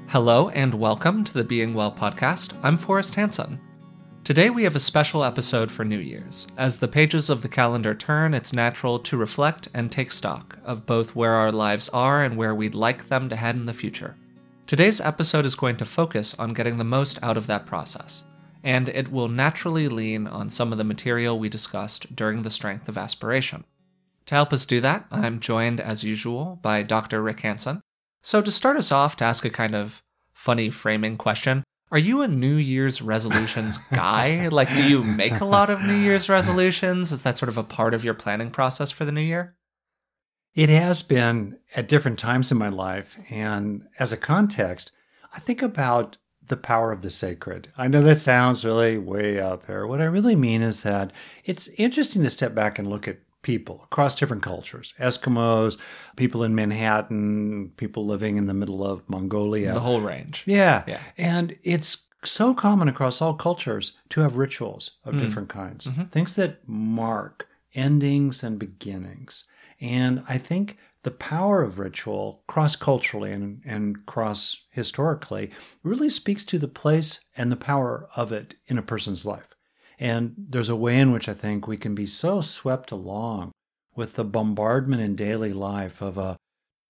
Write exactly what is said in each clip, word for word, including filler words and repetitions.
Hello and welcome to the Being Well podcast. I'm Forrest Hanson. Today we have a special episode for New Year's. As the pages of the calendar turn, it's natural to reflect and take stock of both where our lives are and where we'd like them to head in the future. Today's episode is going to focus on getting the most out of that process, and it will naturally lean on some of the material we discussed during the Strength of Aspiration. To help us do that, I'm joined as usual by Doctor Rick Hanson. So to start us off, to ask a kind of funny framing question, are you a New Year's resolutions guy? Like, do you make a lot of New Year's resolutions? Is that sort of a part of your planning process for the new year? It has been at different times in my life. And as a context, I think about the power of the sacred. I know that sounds really way out there. What I really mean is that it's interesting to step back and look at people across different cultures, Eskimos, people in Manhattan, people living in the middle of Mongolia. The whole range. Yeah. yeah. And it's so common across all cultures to have rituals of Mm. different kinds, Mm-hmm. things that mark endings and beginnings. And I think the power of ritual cross-culturally and, and cross-historically really speaks to the place and the power of it in a person's life. And there's a way in which I think we can be so swept along with the bombardment in daily life of a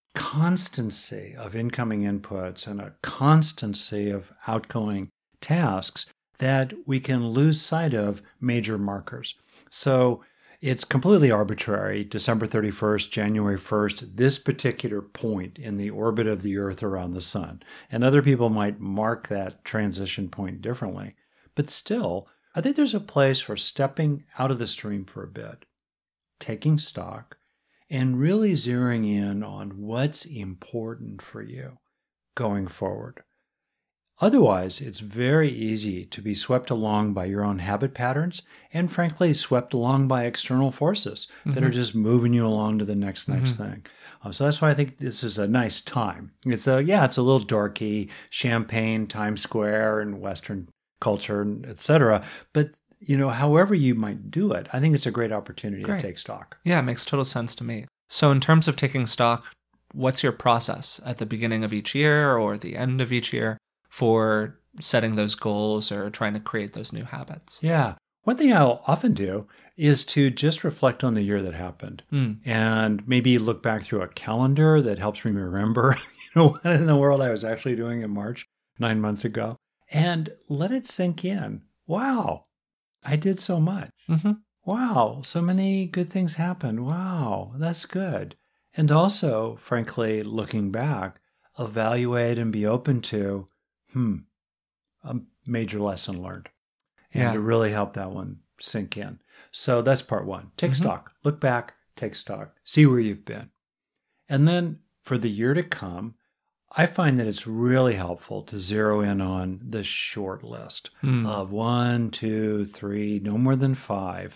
constancy of incoming inputs and a constancy of outgoing tasks that we can lose sight of major markers. So it's completely arbitrary, December thirty-first, January first, this particular point in the orbit of the Earth around the sun. And other people might mark that transition point differently. But still, I think there's a place for stepping out of the stream for a bit, taking stock, and really zeroing in on what's important for you going forward. Otherwise, it's very easy to be swept along by your own habit patterns and, frankly, swept along by external forces mm-hmm. that are just moving you along to the next, next mm-hmm. thing. Um, so that's why I think this is a nice time. It's a, yeah, it's a little dorky, Champagne, Times Square, and Western culture, et cetera. But, you know, however you might do it, I think it's a great opportunity great. to take stock. Yeah, it makes total sense to me. So in terms of taking stock, what's your process at the beginning of each year or the end of each year for setting those goals or trying to create those new habits? Yeah. One thing I'll often do is to just reflect on the year that happened mm. and maybe look back through a calendar that helps me remember, you know, what in the world I was actually doing in March nine months ago. And let it sink in. Wow, I did so much. Mm-hmm. Wow, so many good things happened. Wow, that's good. And also, frankly, looking back, evaluate and be open to, hmm, a major lesson learned. And yeah. to really help that one sink in. So that's part one. Take mm-hmm. stock. Look back, take stock. See where you've been. And then for the year to come, I find that it's really helpful to zero in on the short list mm. of one, two, three, no more than five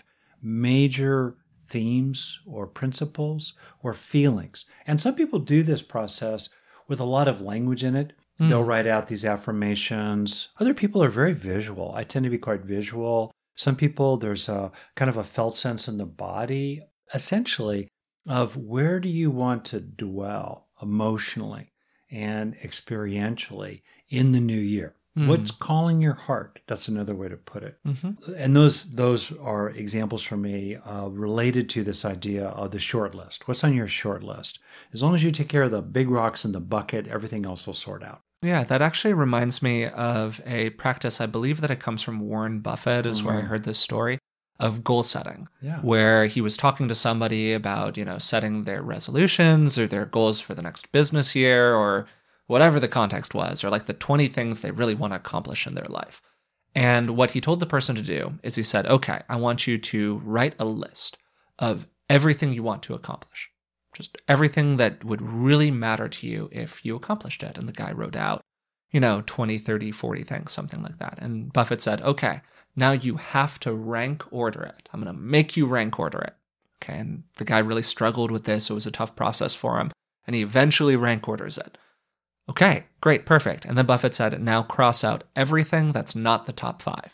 major themes or principles or feelings. And some people do this process with a lot of language in it. Mm. They'll write out these affirmations. Other people are very visual. I tend to be quite visual. Some people, there's a kind of a felt sense in the body, essentially, of where do you want to dwell emotionally and experientially in the new year. Mm. What's calling your heart? That's another way to put it. Mm-hmm. And those those are examples for me uh, related to this idea of the short list. What's on your short list? As long as you take care of the big rocks in the bucket, everything else will sort out. Yeah, that actually reminds me of a practice. I believe that it comes from Warren Buffett is mm-hmm. where I heard this story of goal setting, yeah. where he was talking to somebody about, you know, setting their resolutions or their goals for the next business year or whatever the context was, or like the twenty things they really want to accomplish in their life. And what he told the person to do is he said, okay, I want you to write a list of everything you want to accomplish, just everything that would really matter to you if you accomplished it. And the guy wrote out, you know, twenty, thirty, forty things, something like that. And Buffett said, okay, now you have to rank order it. I'm going to make you rank order it. Okay. And the guy really struggled with this. It was a tough process for him. And he eventually rank orders it. Okay, great, perfect. And then Buffett said, now cross out everything that's not the top five.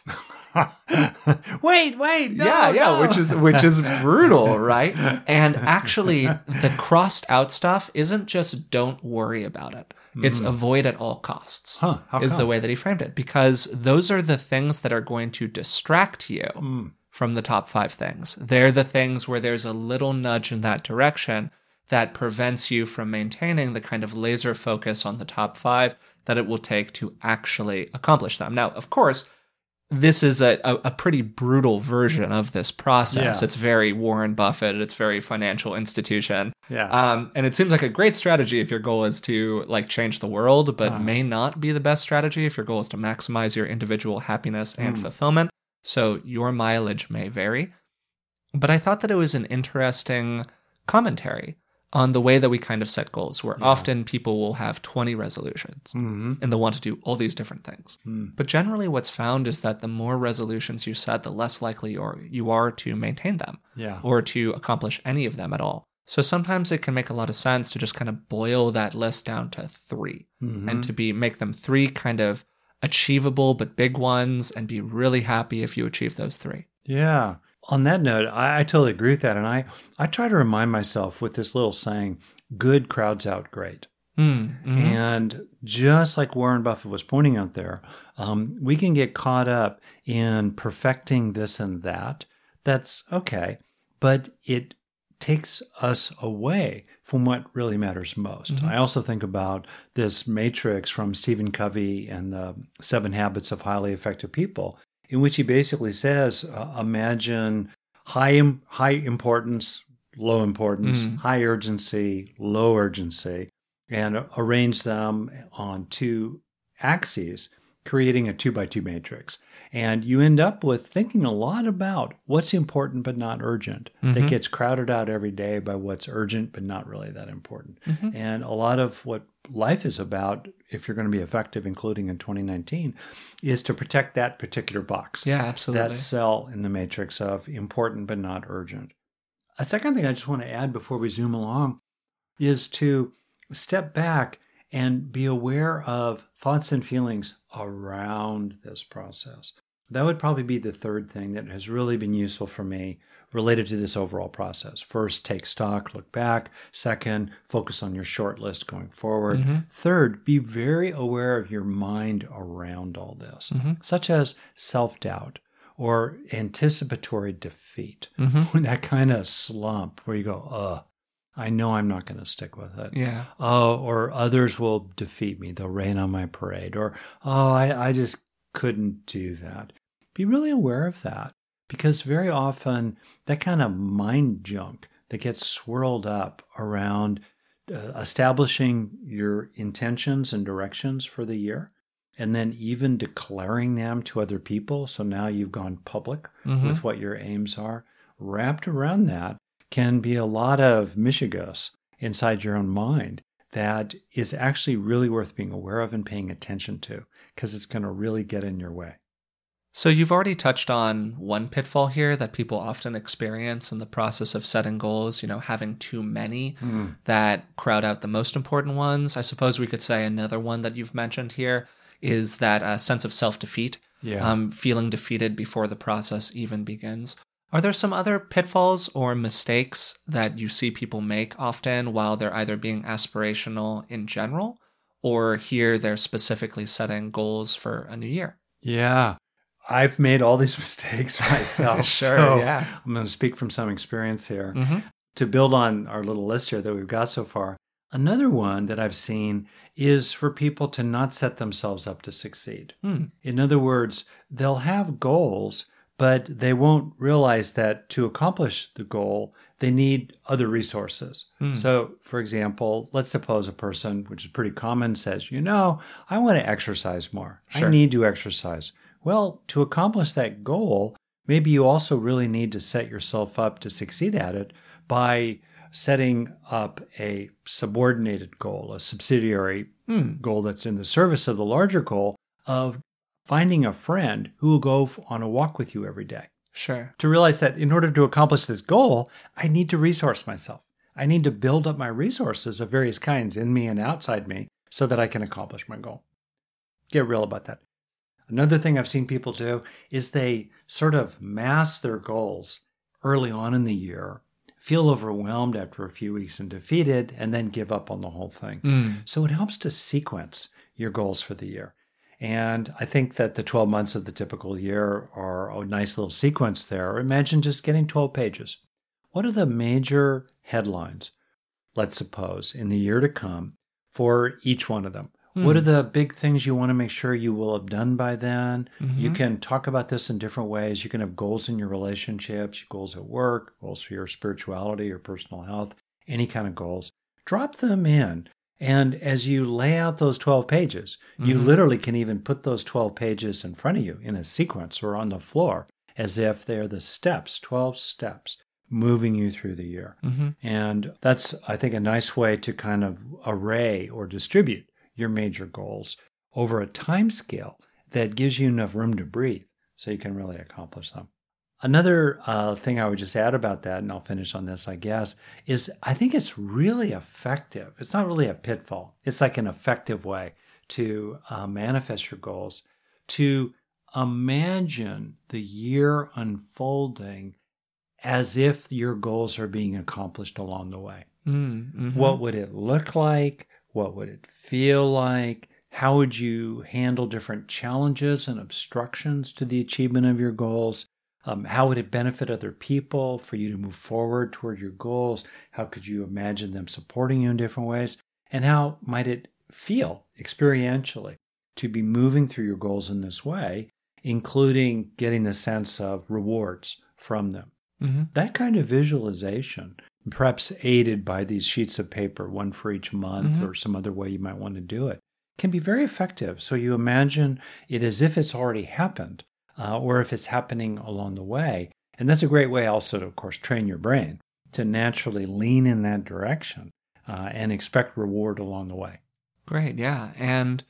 wait, wait, no, yeah, yeah, no. which is which is brutal, right? And actually, the crossed out stuff isn't just don't worry about it. It's Mm. avoid at all costs. Huh, how is come? the way that he framed it, because those are the things that are going to distract you Mm. from the top five things. They're the things where there's a little nudge in that direction that prevents you from maintaining the kind of laser focus on the top five that it will take to actually accomplish them. Now, of course, this is a, a, a pretty brutal version of this process. Yeah. It's very Warren Buffett. It's very financial institution. Yeah. Um, and it seems like a great strategy if your goal is to like change the world, but Uh. may not be the best strategy if your goal is to maximize your individual happiness and Mm. fulfillment. So your mileage may vary. But I thought that it was an interesting commentary on the way that we kind of set goals, where Yeah. often people will have twenty resolutions Mhm. and they'll want to do all these different things. Mm. But generally what's found is that the more resolutions you set, the less likely you are, you are to maintain them Yeah. or to accomplish any of them at all. So sometimes it can make a lot of sense to just kind of boil that list down to three Mhm. and to be make them three kind of achievable but big ones and be really happy if you achieve those three. Yeah. On that note, I, I totally agree with that. And I, I try to remind myself with this little saying, good crowds out great. Mm, mhm. And just like Warren Buffett was pointing out there, um, we can get caught up in perfecting this and that. That's okay. But it takes us away from what really matters most. Mhm. I also think about this matrix from Stephen Covey and the Seven Habits of Highly Effective People, in which he basically says, uh, imagine high im- high importance, low importance, Mm. high urgency, low urgency, and arrange them on two axes, creating a two by two matrix. And you end up with thinking a lot about what's important but not urgent. Mhm. That gets crowded out every day by what's urgent but not really that important. Mhm. And a lot of what life is about, if you're going to be effective, including in twenty nineteen, is to protect that particular box. Yeah, absolutely. That cell in the matrix of important but not urgent. A second thing I just want to add before we zoom along is to step back and be aware of thoughts and feelings around this process. That would probably be the third thing that has really been useful for me related to this overall process. First, take stock, look back. Second, focus on your short list going forward. Mhm. Third, be very aware of your mind around all this, Mhm. such as self-doubt or anticipatory defeat. Mhm. That kind of slump where you go, ugh, I know I'm not going to stick with it. Yeah. Oh, or others will defeat me. They'll rain on my parade. Or, oh, I, I just couldn't do that. Be really aware of that, because very often that kind of mind junk that gets swirled up around uh, establishing your intentions and directions for the year, and then even declaring them to other people. So now you've gone public Mhm. with what your aims are. Wrapped around that can be a lot of mishigas inside your own mind that is actually really worth being aware of and paying attention to, because it's going to really get in your way. So you've already touched on one pitfall here that people often experience in the process of setting goals, you know, having too many Mm. that crowd out the most important ones. I suppose we could say another one that you've mentioned here is that uh, sense of self-defeat, Yeah. um, feeling defeated before the process even begins. Are there some other pitfalls or mistakes that you see people make often while they're either being aspirational in general, or here they're specifically setting goals for a new year? Yeah. I've made all these mistakes myself. Sure, so yeah. I'm going to speak from some experience here. Mm-hmm. To build on our little list here that we've got so far, another one that I've seen is for people to not set themselves up to succeed. Hmm. In other words, they'll have goals, but they won't realize that to accomplish the goal, they need other resources. Hmm. So, for example, let's suppose a person, which is pretty common, says, you know, I want to exercise more. Sure. I need to exercise. Well, to accomplish that goal, maybe you also really need to set yourself up to succeed at it by setting up a subordinated goal, a subsidiary Hmm. goal that's in the service of the larger goal of finding a friend who will go f- on a walk with you every day. Sure. To realize that in order to accomplish this goal, I need to resource myself. I need to build up my resources of various kinds in me and outside me so that I can accomplish my goal. Get real about that. Another thing I've seen people do is they sort of mask their goals early on in the year, feel overwhelmed after a few weeks and defeated, and then give up on the whole thing. Mm. So it helps to sequence your goals for the year. And I think that the twelve months of the typical year are a nice little sequence there. Imagine just getting twelve pages. What are the major headlines, let's suppose, in the year to come for each one of them? Mm. What are the big things you want to make sure you will have done by then? Mm-hmm. You can talk about this in different ways. You can have goals in your relationships, goals at work, goals for your spirituality, your personal health, any kind of goals. Drop them in. And as you lay out those twelve pages, mm-hmm. you literally can even put those twelve pages in front of you in a sequence or on the floor as if they're the steps, twelve steps, moving you through the year. Mm-hmm. And that's, I think, a nice way to kind of array or distribute your major goals over a time scale that gives you enough room to breathe so you can really accomplish them. Another uh, thing I would just add about that, and I'll finish on this, I guess, is I think it's really effective. It's not really a pitfall. It's like an effective way to uh, manifest your goals, to imagine the year unfolding as if your goals are being accomplished along the way. Mm-hmm. What would it look like? What would it feel like? How would you handle different challenges and obstructions to the achievement of your goals? Um, how would it benefit other people for you to move forward toward your goals? How could you imagine them supporting you in different ways? And how might it feel experientially to be moving through your goals in this way, including getting the sense of rewards from them? Mm-hmm. That kind of visualization, perhaps aided by these sheets of paper, one for each month Mm-hmm. or some other way you might want to do it, can be very effective. So you imagine it as if it's already happened. Uh, or if it's happening along the way. And that's a great way also to, of course, train your brain to naturally lean in that direction uh, and expect reward along the way. Great, yeah. And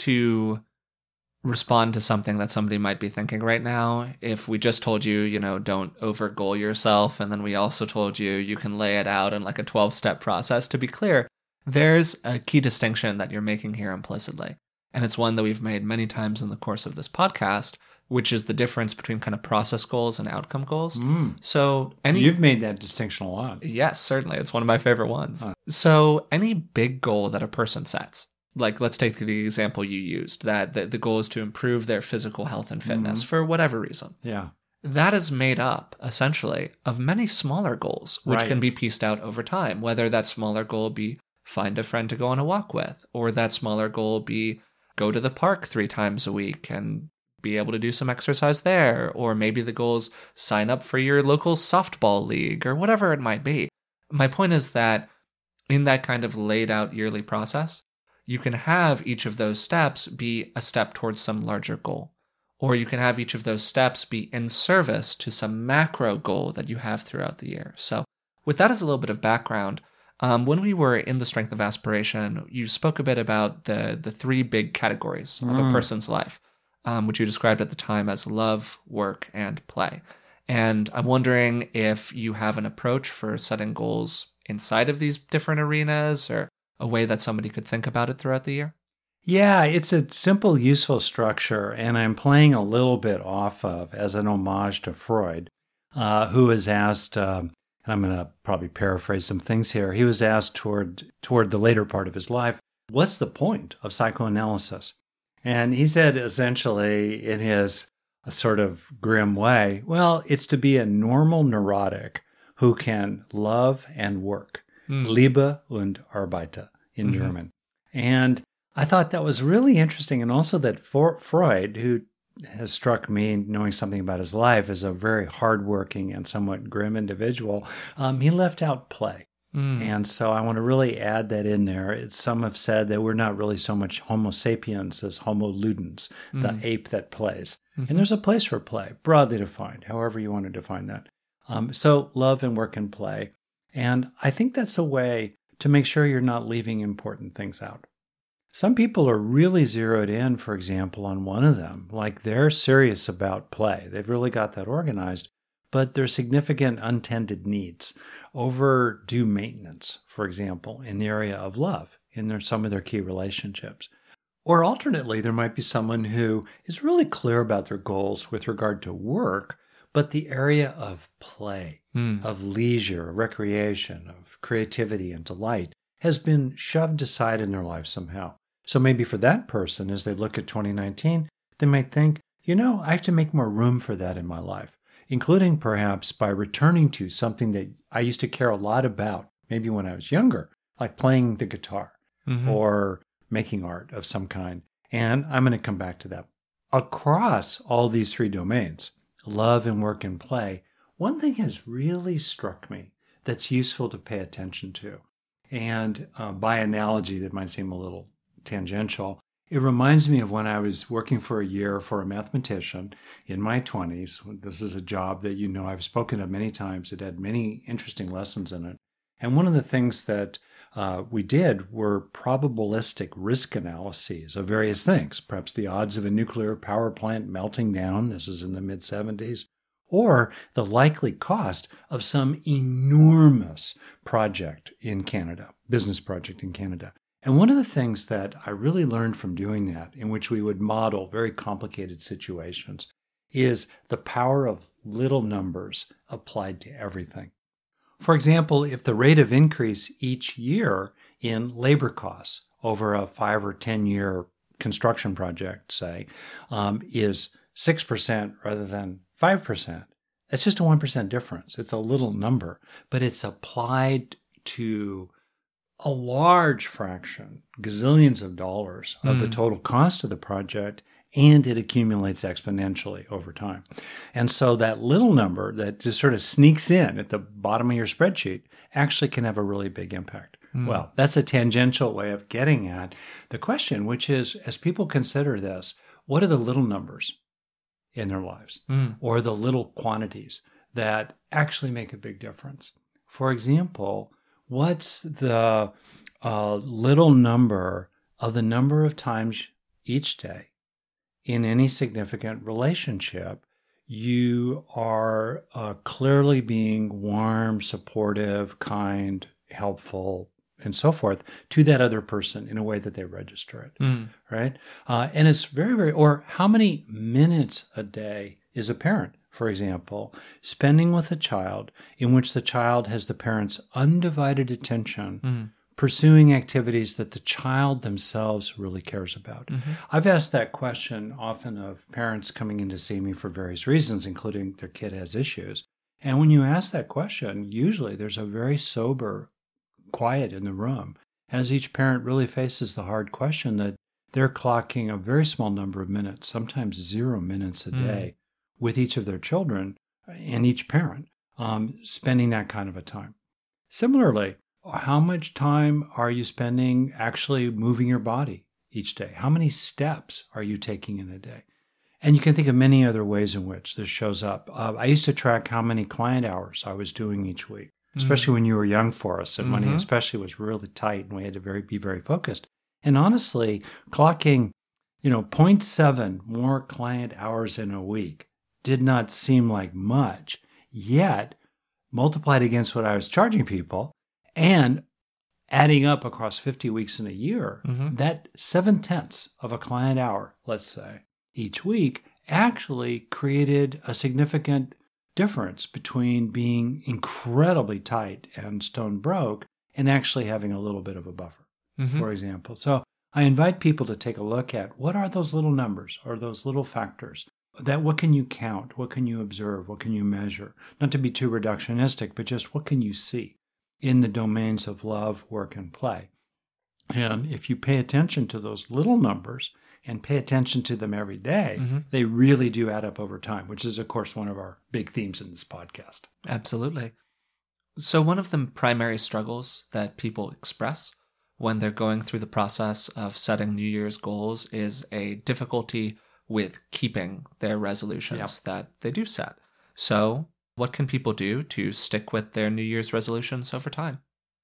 to respond to something that somebody might be thinking right now, if we just told you, you know, don't over goal yourself, and then we also told you you can lay it out in like a twelve-step process, to be clear, there's a key distinction that you're making here implicitly. And it's one that we've made many times in the course of this podcast, which is the difference between kind of process goals and outcome goals. Mm. So any You've made that distinction a lot. Yes, certainly. It's one of my favorite ones. Huh. So any big goal that a person sets, like let's take the example you used, that the, the goal is to improve their physical health and fitness Mm-hmm. for whatever reason. Yeah. That is made up, essentially, of many smaller goals, which Right. can be pieced out over time, whether that smaller goal be find a friend to go on a walk with, or that smaller goal be go to the park three times a week and be able to do some exercise there, or maybe the goal is sign up for your local softball league, or whatever it might be. My point is that in that kind of laid out yearly process, you can have each of those steps be a step towards some larger goal, or you can have each of those steps be in service to some macro goal that you have throughout the year. So with that as a little bit of background, um, when we were in the Strength of Aspiration, you spoke a bit about the, the three big categories of Mm. a person's life. Um, which you described at the time as love, work, and play. And I'm wondering if you have an approach for setting goals inside of these different arenas, or a way that somebody could think about it throughout the year. Yeah, it's a simple, useful structure, and I'm playing a little bit off of as an homage to Freud, uh, who was asked, um, and I'm going to probably paraphrase some things here, he was asked toward toward the later part of his life, what's the point of psychoanalysis? And he said essentially in his a sort of grim way, well, it's to be a normal neurotic who can love and work. Mm. Liebe und arbeite in Mm-hmm. German. And I thought that was really interesting. And also that for Freud, who has struck me, knowing something about his life, as a very hardworking and somewhat grim individual, um, he left out play. Mm. And so I want to really add that in there. It's, some have said that we're not really so much Homo sapiens as Homo ludens, Mm. the ape that plays. Mhm. And there's a place for play, broadly defined, however you want to define that. Um, so love and work and play. And I think that's a way to make sure you're not leaving important things out. Some people are really zeroed in, for example, on one of them, like they're serious about play. They've really got that organized, but there's significant untended needs, overdue maintenance, for example, in the area of love, in their, some of their key relationships. Or alternately, there might be someone who is really clear about their goals with regard to work, but the area of play, Mm. of leisure, recreation, of creativity and delight has been shoved aside in their life somehow. So maybe for that person, as they look at twenty nineteen, they might think, you know, I have to make more room for that in my life, including perhaps by returning to something that I used to care a lot about, maybe when I was younger, like playing the guitar Mm-hmm. or making art of some kind. And I'm going to come back to that. Across all these three domains, love and work and play, one thing has really struck me that's useful to pay attention to. And uh, by analogy, that might seem a little tangential, it reminds me of when I was working for a year for a mathematician in my twenties. This is a job that you know I've spoken of many times. It had many interesting lessons in it. And one of the things that uh, we did were probabilistic risk analyses of various things, perhaps the odds of a nuclear power plant melting down, this is in the mid seventies, or the likely cost of some enormous project in Canada, business project in Canada. And one of the things that I really learned from doing that, in which we would model very complicated situations, is the power of little numbers applied to everything. For example, if the rate of increase each year in labor costs over a five or ten year construction project, say, um, is six percent rather than five percent, it's just a one percent difference. It's a little number, but it's applied to a large fraction, gazillions of dollars of mm. the total cost of the project, and it accumulates exponentially over time. And so that little number that just sort of sneaks in at the bottom of your spreadsheet actually can have a really big impact. Mm. Well, that's a tangential way of getting at the question, which is, as people consider this, what are the little numbers in their lives mm. or the little quantities that actually make a big difference? For example, what's the uh, little number of the number of times each day in any significant relationship you are uh, clearly being warm, supportive, kind, helpful, and so forth to that other person in a way that they register it, mm. right? Uh, and it's very, very, or how many minutes a day is a parent, for example, spending with a child in which the child has the parent's undivided attention, mm. pursuing activities that the child themselves really cares about. Mm-hmm. I've asked that question often of parents coming in to see me for various reasons, including their kid has issues. And when you ask that question, usually there's a very sober quiet in the room as each parent really faces the hard question that they're clocking a very small number of minutes, sometimes zero minutes a day, mm. with each of their children and each parent um, spending that kind of a time. Similarly, how much time are you spending actually moving your body each day? How many steps are you taking in a day? And you can think of many other ways in which this shows up. Uh, I used to track how many client hours I was doing each week, especially mm-hmm. when you were young for us, and mm-hmm. money especially was really tight and we had to very be very focused. And honestly, clocking, you know, zero point seven more client hours in a week did not seem like much, yet multiplied against what I was charging people and adding up across fifty weeks in a year, mm-hmm. that seven-tenths of a client hour, let's say, each week actually created a significant difference between being incredibly tight and stone broke and actually having a little bit of a buffer, mm-hmm. for example. So I invite people to take a look at what are those little numbers or those little factors that what can you count, what can you observe, what can you measure? Not to be too reductionistic, but just what can you see in the domains of love, work, and play. And if you pay attention to those little numbers and pay attention to them every day, mm-hmm. they really do add up over time, which is, of course, one of our big themes in this podcast. Absolutely. So one of the primary struggles that people express when they're going through the process of setting New Year's goals is a difficulty with keeping their resolutions yep. that they do set. So what can people do to stick with their New Year's resolutions over time?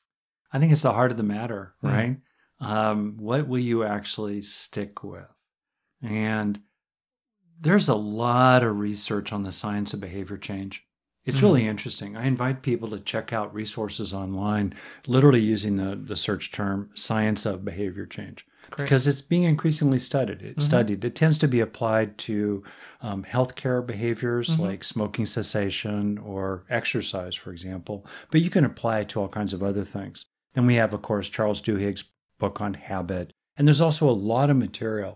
I think it's the heart of the matter, right? Mm. Um, what will you actually stick with? And there's a lot of research on the science of behavior change. It's mm. really interesting. I invite people to check out resources online, literally using the, the search term science of behavior change. Great. because it's being increasingly studied. It, Mhm. studied. It tends to be applied to um, healthcare behaviors Mhm. like smoking cessation or exercise, for example. But you can apply it to all kinds of other things. And we have, of course, Charles Duhigg's book on habit. And there's also a lot of material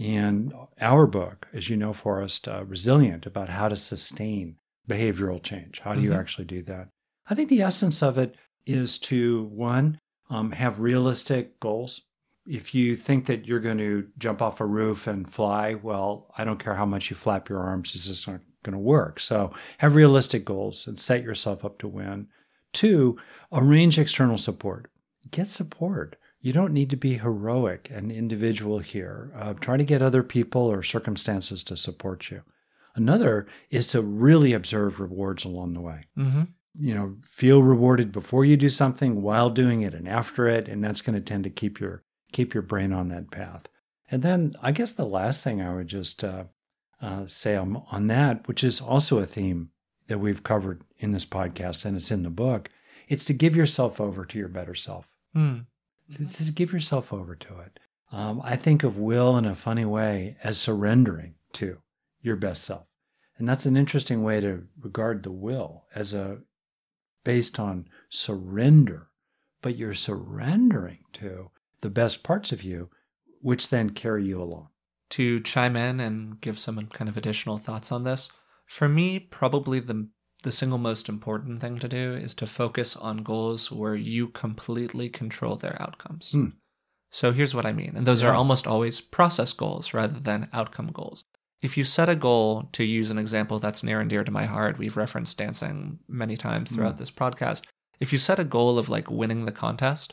in our book, as you know, Forrest, uh, Resilient, about how to sustain behavioral change. How do you Mhm. actually do that? I think the essence of it is to, one, um, have realistic goals. If you think that you're going to jump off a roof and fly, well, I don't care how much you flap your arms, it's just not going to work. So have realistic goals and set yourself up to win. Two, arrange external support. Get support. You don't need to be heroic and individual here. Uh, try to get other people or circumstances to support you. Another is to really observe rewards along the way. Mm-hmm. You know, feel rewarded before you do something, while doing it, and after it, and that's going to tend to keep your keep your brain on that path. And then I guess the last thing I would just uh, uh, say on, on that, which is also a theme that we've covered in this podcast, and it's in the book, it's to give yourself over to your better self. Mm. It's to give yourself over to it. Um, I think of will in a funny way as surrendering to your best self. And that's an interesting way to regard the will as a based on surrender, but you're surrendering to the best parts of you, which then carry you along. To chime in and give some kind of additional thoughts on this, for me, probably the the single most important thing to do is to focus on goals where you completely control their outcomes. Hmm. So here's what I mean. And those Yeah. are almost always process goals rather than outcome goals. If you set a goal, to use an example that's near and dear to my heart, we've referenced dancing many times throughout Mm. this podcast. If you set a goal of like winning the contest,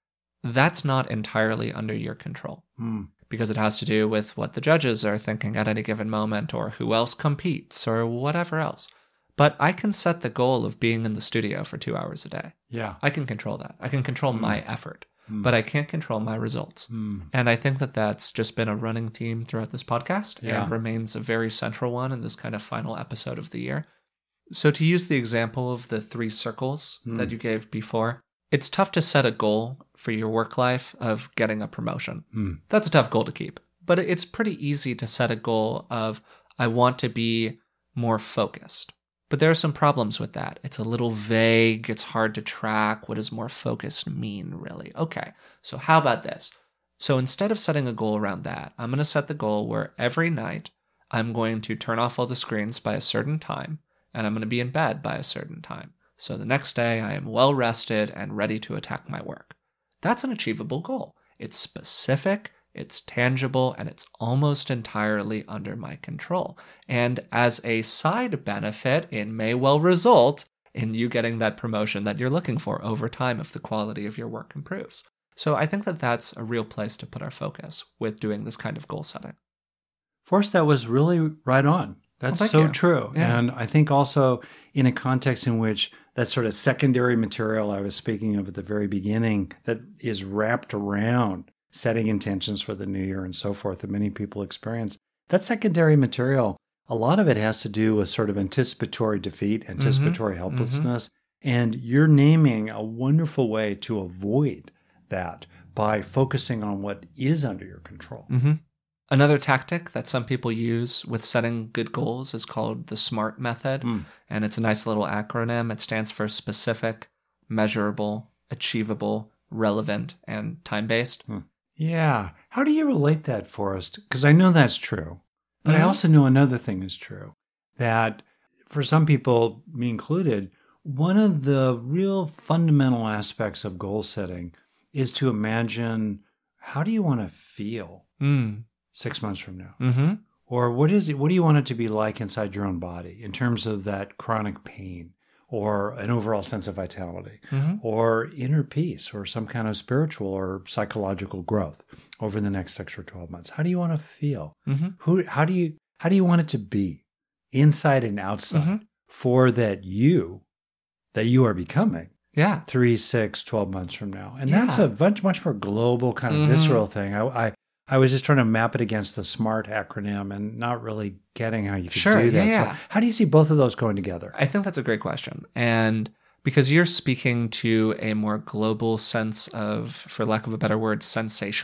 that's not entirely under your control Hmm. because it has to do with what the judges are thinking at any given moment or who else competes or whatever else. But I can set the goal of being in the studio for two hours a day. Yeah. I can control that. I can control Mm. my effort, Hmm. but I can't control my results. Hmm. And I think that that's just been a running theme throughout this podcast Yeah. and remains a very central one in this kind of final episode of the year. So to use the example of the three circles Mm. that you gave before, it's tough to set a goal for your work life of getting a promotion. Hmm. That's a tough goal to keep. But it's pretty easy to set a goal of, I want to be more focused. But there are some problems with that. It's a little vague. It's hard to track. What does more focused mean, really? Okay, so how about this? So instead of setting a goal around that, I'm going to set the goal where every night I'm going to turn off all the screens by a certain time, and I'm going to be in bed by a certain time. So the next day I am well rested and ready to attack my work. That's an achievable goal. It's specific, it's tangible, and it's almost entirely under my control. And as a side benefit, it may well result in you getting that promotion that you're looking for over time if the quality of your work improves. So I think that that's a real place to put our focus with doing this kind of goal setting. Forrest, that was really right on. That's Well, thank so you. true. Yeah. And I think also in a context in which that sort of secondary material I was speaking of at the very beginning that is wrapped around setting intentions for the new year and so forth that many people experience, that secondary material, a lot of it has to do with sort of anticipatory defeat, anticipatory Mm-hmm. helplessness. And you're naming a wonderful way to avoid that by focusing on what is under your control. Mm-hmm. Another tactic that some people use with setting good goals is called the SMART method. Mm. And it's a nice little acronym. It stands for specific, measurable, achievable, relevant, and time-based. Hmm. Yeah. How do you relate that, Forrest? Because I know that's true. But I Mhm. also know another thing is true, that for some people, me included, one of the real fundamental aspects of goal setting is to imagine, how do you want to feel Mm. six months from now? Mm-hmm. Or what is it? What do you want it to be like inside your own body in terms of that chronic pain or an overall sense of vitality Mm-hmm. or inner peace or some kind of spiritual or psychological growth over the next six or twelve months? How do you want to feel? Mm-hmm. Who, how do you, how do you want it to be inside and outside Mhm. for that you, that you are becoming Yeah. three, six, twelve months from now? And Yeah. that's a much, much more global kind of Mhm. visceral thing. I, I, I was just trying to map it against the SMART acronym and not really getting how you could Sure, do that. yeah, yeah. So how do you see both of those going together? I think that's a great question. And because you're speaking to a more global sense of, for lack of a better word, sensation.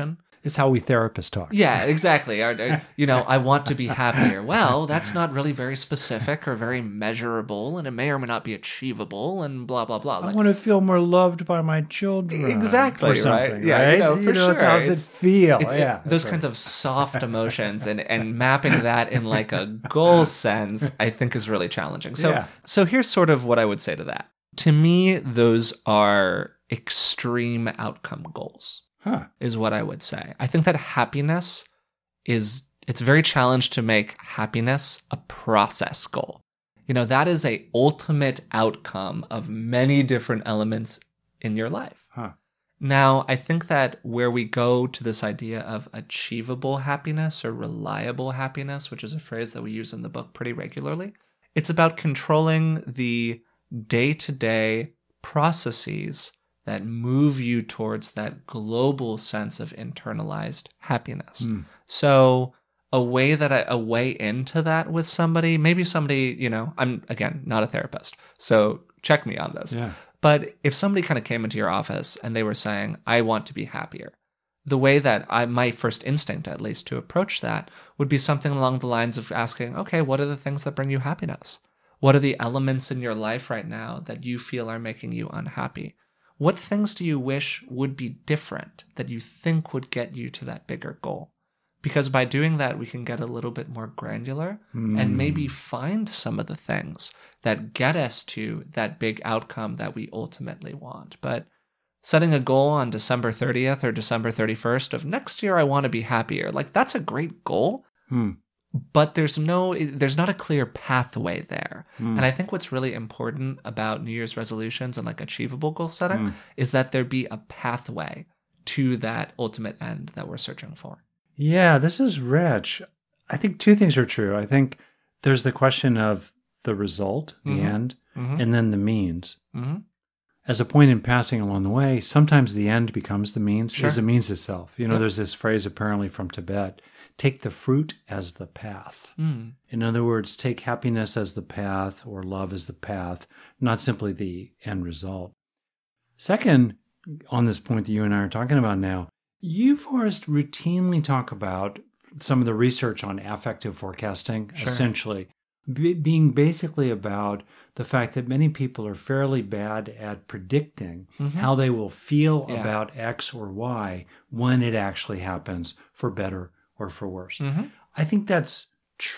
It's how we therapists talk. Yeah, exactly. Or, or, you know, I want to be happier. Well, that's not really very specific or very measurable, and it may or may not be achievable, and blah, blah, blah. I Like, want to feel more loved by my children. exactly, or something, right? Yeah, right? you know, for you know, sure. How does it feel? It's, yeah, it, those right. kinds of soft emotions and, and mapping that in like a goal sense, I think is really challenging. So, Yeah. so here's sort of what I would say to that. To me, those are extreme outcome goals. Huh. Is what I would say. I think that happiness is, it's very challenged to make happiness a process goal. You know, that is a ultimate outcome of many different elements in your life. Huh. Now, I think that where we go to this idea of achievable happiness or reliable happiness, which is a phrase that we use in the book pretty regularly, it's about controlling the day-to-day processes that move you towards that global sense of internalized happiness. Mm. So a way that I, a way into that with somebody, maybe somebody, you know, I'm, again, not a therapist, so check me on this. Yeah. But if somebody kind of came into your office and they were saying, I want to be happier, the way that I, my first instinct, at least, to approach that would be something along the lines of asking, okay, what are the things that bring you happiness? What are the elements in your life right now that you feel are making you unhappy? What things do you wish would be different that you think would get you to that bigger goal? Because by doing that, we can get a little bit more granular mm. and maybe find some of the things that get us to that big outcome that we ultimately want. But setting a goal on December thirtieth or December thirty-first of next year, I want to be happier, like that's a great goal. Mm. But there's no, there's not a clear pathway there. Mm. And I think what's really important about New Year's resolutions and like achievable goal setting mm. is that there be a pathway to that ultimate end that we're searching for. Yeah, this is rich. I think two things are true. I think there's the question of the result, the mm-hmm. end, mm-hmm. and then the means. Mm-hmm. As a point in passing along the way, sometimes the end becomes the means, sure. is the means itself. You know, yep. there's this phrase apparently from Tibet, take the fruit as the path. Mm. In other words, take happiness as the path or love as the path, not simply the end result. Second, on this point that you and I are talking about now, you, Forrest, routinely talk about some of the research on affective forecasting, sure. essentially b- being basically about the fact that many people are fairly bad at predicting mm-hmm. how they will feel yeah. about X or Y when it actually happens, for better or for worse. Mm-hmm. I think that's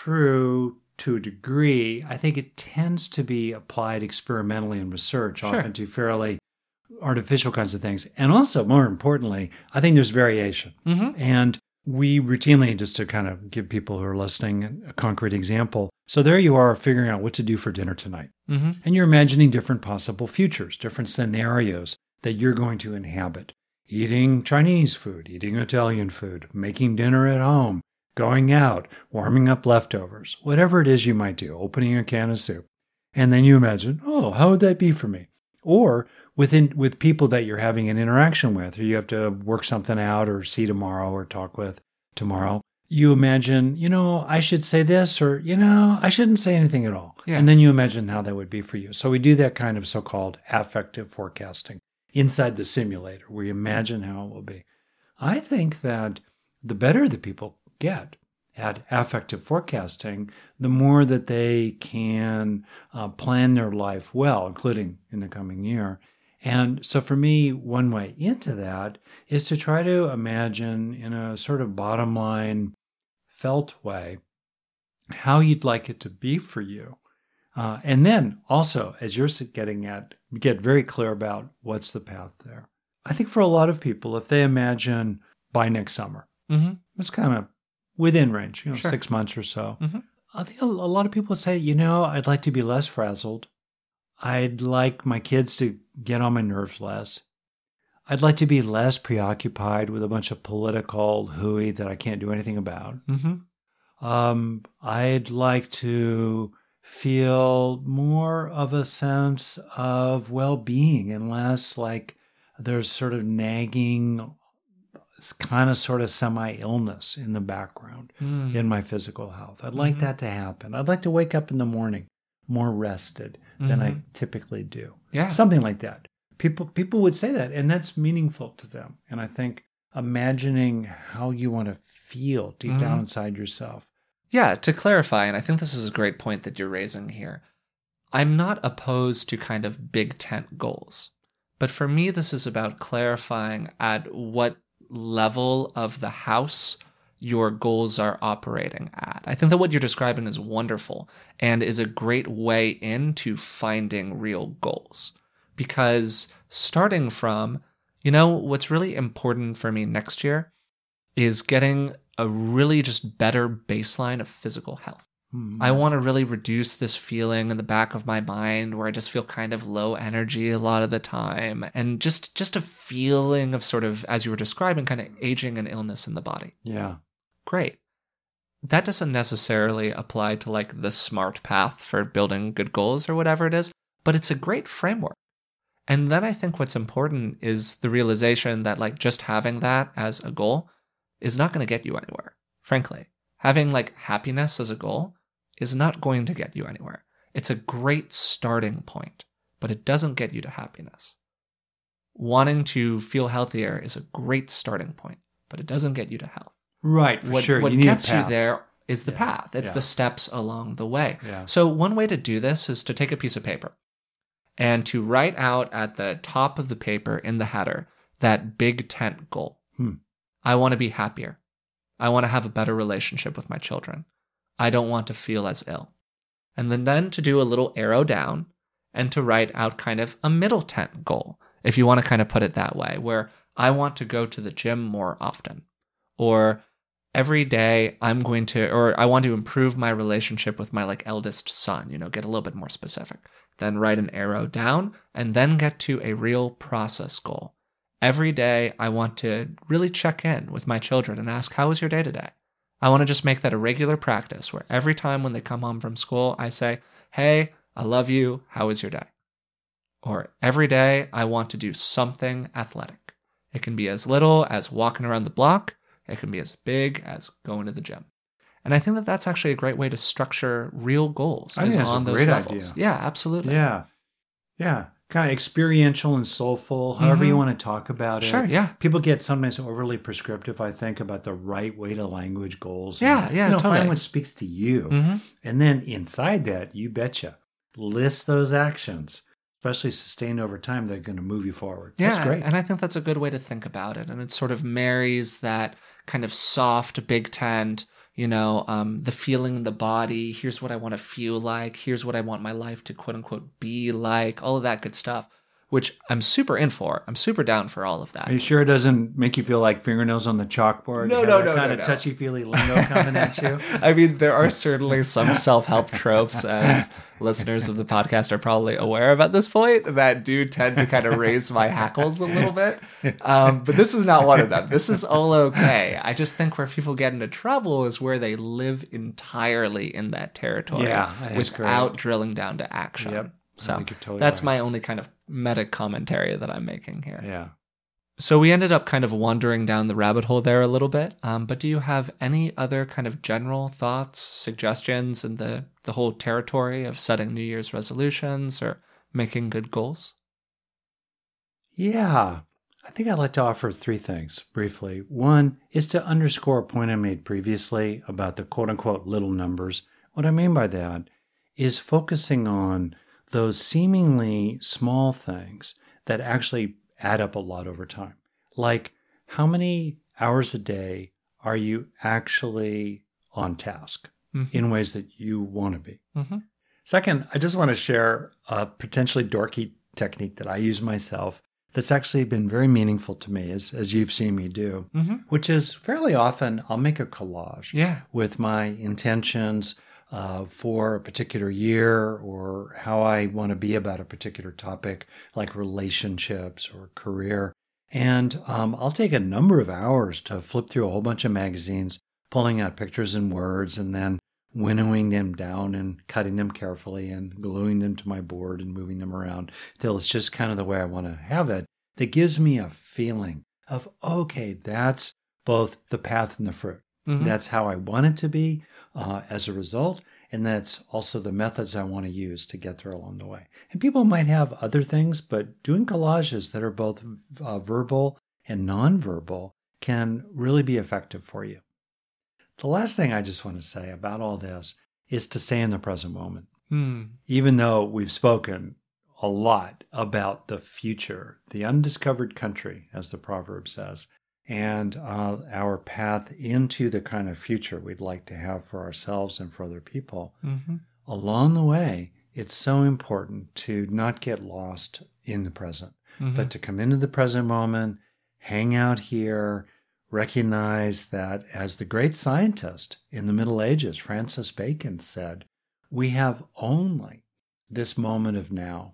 true to a degree. I think it tends to be applied experimentally in research, sure. often to fairly artificial kinds of things. And also, more importantly, I think there's variation. Mm-hmm. And we routinely, just to kind of give people who are listening a concrete example, so there you are figuring out what to do for dinner tonight. Mm-hmm. And you're imagining different possible futures, different scenarios that you're going to inhabit. Eating Chinese food, eating Italian food, making dinner at home, going out, warming up leftovers, whatever it is you might do, opening a can of soup. And then you imagine, oh, how would that be for me? Or within with people that you're having an interaction with, or you have to work something out or see tomorrow or talk with tomorrow, you imagine, you know, I should say this, or, you know, I shouldn't say anything at all. Yeah. And then you imagine how that would be for you. So we do that kind of so-called affective forecasting inside the simulator, where you imagine how it will be. I think that the better the people get at affective forecasting, the more that they can uh, plan their life well, including in the coming year. And so for me, one way into that is to try to imagine in a sort of bottom line felt way how you'd like it to be for you. Uh, and then also, as you're getting at, get very clear about what's the path there. I think for a lot of people, if they imagine by next summer, mm-hmm. it's kind of within range, you know, sure. six months or so. Mm-hmm. I think a, a lot of people would say, you know, I'd like to be less frazzled. I'd like my kids to get on my nerves less. I'd like to be less preoccupied with a bunch of political hooey that I can't do anything about. Mm-hmm. Um, I'd like to feel more of a sense of well-being and less like there's sort of nagging, kind of sort of semi-illness in the background mm. in my physical health. I'd like mm-hmm. that to happen. I'd like to wake up in the morning more rested mm-hmm. than I typically do. Yeah. Something like that. People people would say that, and that's meaningful to them. And I think imagining how you want to feel deep Mhm. down inside yourself. Yeah, to clarify, and I think this is a great point that you're raising here, I'm not opposed to kind of big tent goals. But for me, this is about clarifying at what level of the house your goals are operating at. I think that what you're describing is wonderful and is a great way into finding real goals. Because starting from, you know, what's really important for me next year is getting a really just better baseline of physical health. Hmm. I want to really reduce this feeling in the back of my mind where I just feel kind of low energy a lot of the time, and just just a feeling of sort of, as you were describing, kind of aging and illness in the body. Yeah. Great. That doesn't necessarily apply to like the smart path for building good goals or whatever it is, but it's a great framework. And then I think what's important is the realization that like just having that as a goal is not going to get you anywhere, frankly. Having like happiness as a goal is not going to get you anywhere. It's a great starting point, but it doesn't get you to happiness. Wanting to feel healthier is a great starting point, but it doesn't get you to health. Right, for What, sure. what you need a gets you path. there is the Yeah, path. It's yeah. the steps along the way. Yeah. So one way to do this is to take a piece of paper and to write out at the top of the paper in the header that big tent goal. Hmm. I want to be happier. I want to have a better relationship with my children. I don't want to feel as ill. And then, then to do a little arrow down and to write out kind of a middle tent goal, if you want to kind of put it that way, where I want to go to the gym more often. Or every day I'm going to, or I want to improve my relationship with my like eldest son, you know, get a little bit more specific. Then write an arrow down and then get to a real process goal. Every day I want to really check in with my children and ask, how was your day today? I want to just make that a regular practice where every time when they come home from school, I say, hey, I love you. How was your day? Or every day I want to do something athletic. It can be as little as walking around the block. It can be as big as going to the gym. And I think that that's actually a great way to structure real goals. I think is that's a on those great levels. idea. Yeah, absolutely. Yeah. Yeah. Kind of experiential and soulful, however Mhm. you want to talk about it. Sure, yeah. People get sometimes overly prescriptive, I think, about the right way to language goals. Yeah, And, yeah, you know, totally. find what speaks to you. hmm And then inside that, you betcha, list those actions, especially sustained over time, they're going to move you forward. Yeah, That's great. and I think that's a good way to think about it. And it sort of marries that kind of soft big tent, you know, um, the feeling in the body. Here's what I want to feel like. Here's what I want my life to quote unquote be like. All of that good stuff, which I'm super in for. I'm super down for all of that. Are you sure it doesn't make you feel like fingernails on the chalkboard? No, You have no, that no, kind no, of no. touchy-feely lingo coming at you? I mean, there are certainly some self-help tropes, as listeners of the podcast are probably aware of at this point, that do tend to kind of raise my hackles a little bit. Um, but this is not one of them. This is all okay. I just think where people get into trouble is where they live entirely in that territory Yeah, that's without great. drilling down to action. Yep. I So think you're totally that's right. my only kind of meta commentary that I'm making here. Yeah. So we ended up kind of wandering down the rabbit hole there a little bit. Um, but do you have any other kind of general thoughts, suggestions in the, the whole territory of setting New Year's resolutions or making good goals? Yeah. I think I'd like to offer three things briefly. One is to underscore a point I made previously about the quote unquote little numbers. What I mean by that is focusing on those seemingly small things that actually add up a lot over time. Like, how many hours a day are you actually on task Mm-hmm. in ways that you want to be? Mm-hmm. Second, I just want to share a potentially dorky technique that I use myself that's actually been very meaningful to me, as, as you've seen me do, Mm-hmm. which is fairly often I'll make a collage Yeah. with my intentions uh, for a particular year or how I want to be about a particular topic, like relationships or career. And um, I'll take a number of hours to flip through a whole bunch of magazines, pulling out pictures and words, and then winnowing them down and cutting them carefully and gluing them to my board and moving them around till it's just kind of the way I want to have it. That gives me a feeling of, okay, that's both the path and the fruit. Mm-hmm. That's how I want it to be uh, as a result. And that's also the methods I want to use to get there along the way. And people might have other things, but doing collages that are both uh, verbal and nonverbal can really be effective for you. The last thing I just want to say about all this is to stay in the present moment. Hmm. Even though we've spoken a lot about the future, the undiscovered country, as the proverb says, and uh, our path into the kind of future we'd like to have for ourselves and for other people, Mm-hmm. along the way, it's so important to not get lost in the present, Mm-hmm. but to come into the present moment, hang out here, recognize that, as the great scientist in the Middle Ages, Francis Bacon, said, we have only this moment of now,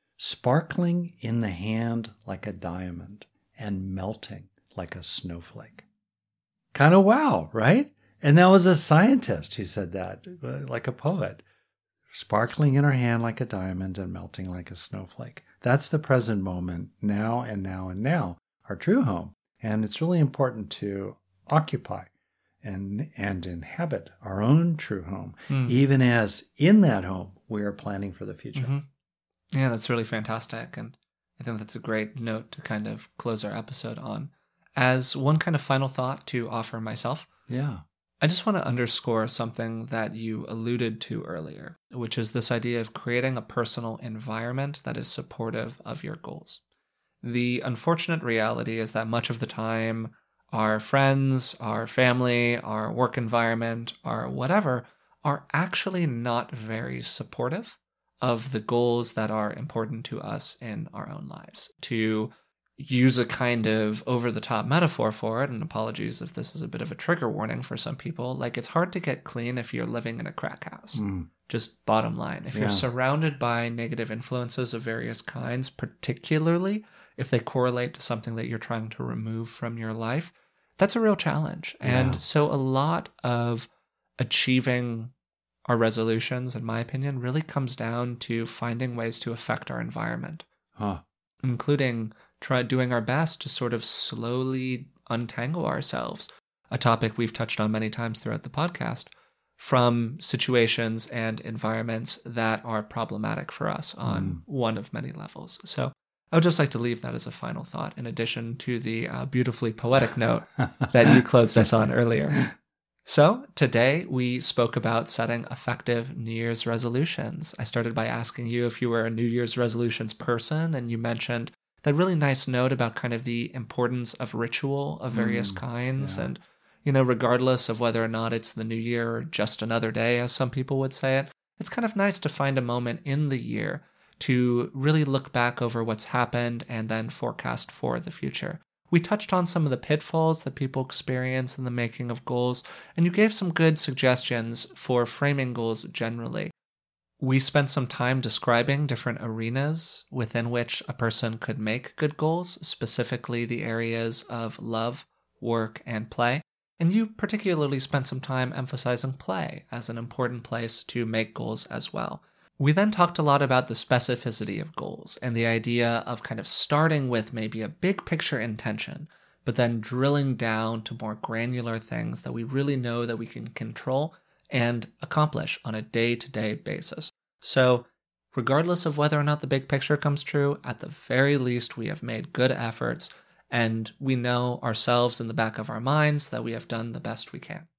sparkling in the hand like a diamond and melting like a snowflake. Kind of wow, right? And that was a scientist who said that, like a poet. Sparkling in her hand like a diamond and melting like a snowflake. That's the present moment, now and now and now, our true home. And it's really important to occupy and, and inhabit our own true home, Mm. even as in that home we are planning for the future. Mm-hmm. Yeah, that's really fantastic. And I think that's a great note to kind of close our episode on. As one kind of final thought to offer myself, Yeah. I just want to underscore something that you alluded to earlier, which is this idea of creating a personal environment that is supportive of your goals. The unfortunate reality is that much of the time, our friends, our family, our work environment, our whatever, are actually not very supportive of the goals that are important to us in our own lives. To use a kind of over-the-top metaphor for it, and apologies if this is a bit of a trigger warning for some people, like it's hard to get clean if you're living in a crack house. Mm. Just bottom line. If Yeah. you're surrounded by negative influences of various kinds, particularly if they correlate to something that you're trying to remove from your life, that's a real challenge. And Yeah. so a lot of achieving our resolutions, in my opinion, really comes down to finding ways to affect our environment, Huh. including try doing our best to sort of slowly untangle ourselves, a topic we've touched on many times throughout the podcast, from situations and environments that are problematic for us on Mm. one of many levels. So I would just like to leave that as a final thought, in addition to the uh, beautifully poetic note that you closed us on earlier. So today we spoke about setting effective New Year's resolutions. I started by asking you if you were a New Year's resolutions person, and you mentioned that really nice note about kind of the importance of ritual of various Mm, kinds. yeah. And, you know, regardless of whether or not it's the new year or just another day, as some people would say it, it's kind of nice to find a moment in the year to really look back over what's happened and then forecast for the future. We touched on some of the pitfalls that people experience in the making of goals, and you gave some good suggestions for framing goals generally. We spent some time describing different arenas within which a person could make good goals, specifically the areas of love, work, and play. And you particularly spent some time emphasizing play as an important place to make goals as well. We then talked a lot about the specificity of goals and the idea of kind of starting with maybe a big picture intention, but then drilling down to more granular things that we really know that we can control and accomplish on a day-to-day basis. So, regardless of whether or not the big picture comes true, at the very least we have made good efforts, and we know ourselves in the back of our minds that we have done the best we can.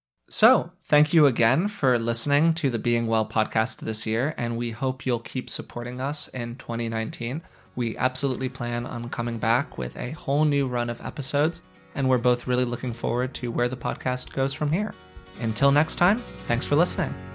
So, thank you again for listening to the Being Well podcast this year, and we hope you'll keep supporting us in twenty nineteen. We absolutely plan on coming back with a whole new run of episodes, and we're both really looking forward to where the podcast goes from here. Until next time, thanks for listening.